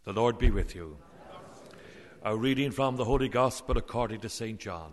The Lord be with you. A reading from the Holy Gospel according to St. John.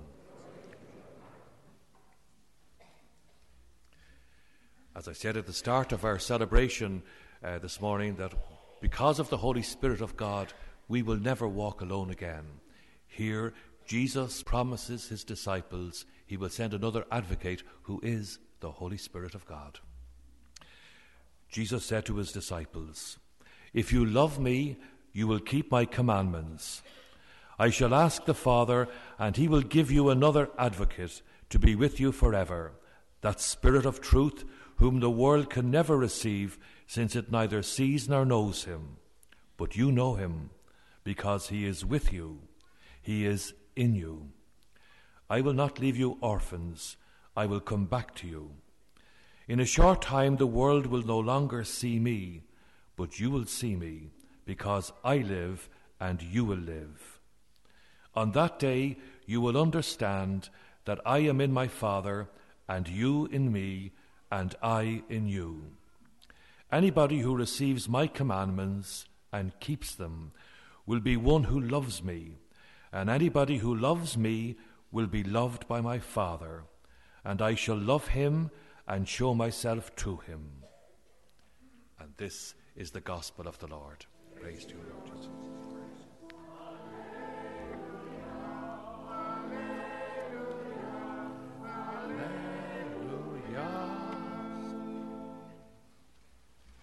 As I said at the start of our celebration this morning, that because of the Holy Spirit of God, we will never walk alone again. Here, Jesus promises his disciples he will send another advocate who is the Holy Spirit of God. Jesus said to his disciples, "If you love me, you will keep my commandments. I shall ask the Father, and he will give you another advocate to be with you forever, that Spirit of truth, whom the world can never receive, since it neither sees nor knows him. But you know him, because he is with you. He is in you. I will not leave you orphans. I will come back to you. In a short time the world will no longer see me, but you will see me, because I live and you will live. On that day you will understand that I am in my Father, and you in me, and I in you. Anybody who receives my commandments and keeps them will be one who loves me, and anybody who loves me will be loved by my Father, and I shall love him and show myself to him." And this is the gospel of the Lord. Praise to you, Lord.